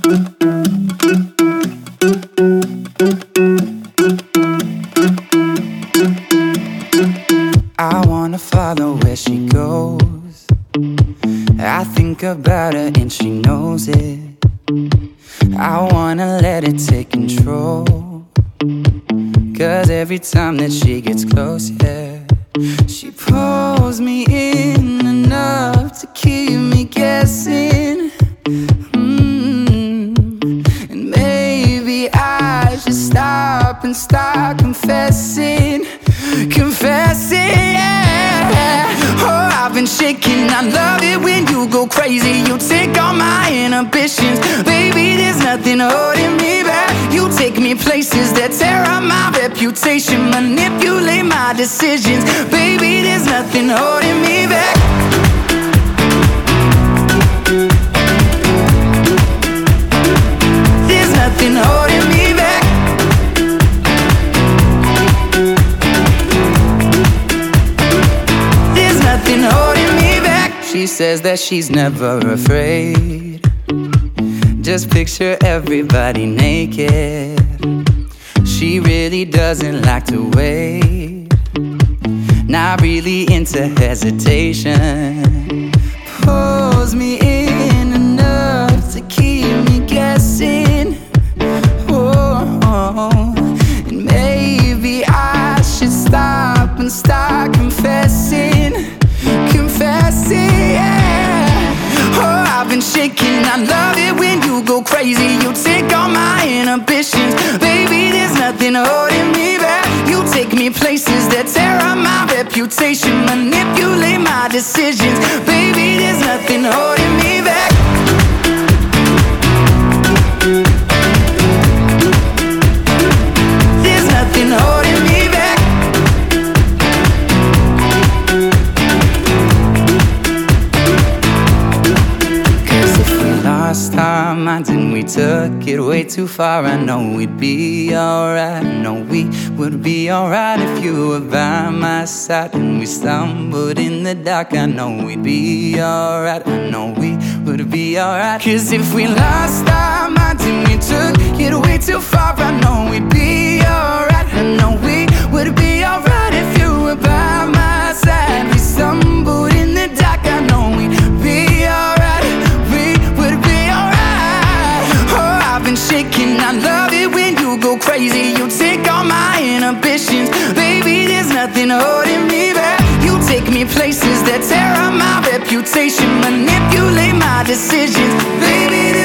I wanna follow where she goes. I think about her and she knows it. I wanna let it take control. 'Cause every time that she gets close, yeah, she pulls me in enough to keep me guessing. And maybe I should stop and start confessing. Confessing, yeah. Oh, I've been shaking. I love it when you go crazy. You take all my inhibitions. Baby, there's nothing holding me back. You take me places that tear up my reputation, manipulate my decisions. Baby, there's nothing holding me back. There's nothing holding me back. Nothing holding me back. She says that she's never afraid. Just picture everybody naked. She really doesn't like to wait. Not really into hesitation. Pulls me in enough to keep me guessing. Oh, and maybe I should stop and start confessing. Confessing, yeah. Oh, I've been shaking. I love it when you go crazy. You take all my inhibitions. Baby, there's nothing holding me back. You take me places that tear up my reputation, manipulate my decisions. Baby, there's nothing holding me back. There's nothing holding me back. Lost our minds and we took it way too far. I know we'd be alright. I know we would be alright if you were by my side. And we stumbled in the dark. I know we'd be alright. I know we would be alright. 'Cause if we lost our minds and we took it way too far, I know we'd be alright. I know we would be alright if you were by my side. We stumbled in the dark. I know we'd be alright. Shaking, I love it when you go crazy. You take all my inhibitions. Baby, there's nothing holding me back. You take me places that tear up my reputation, manipulate my decisions. Baby,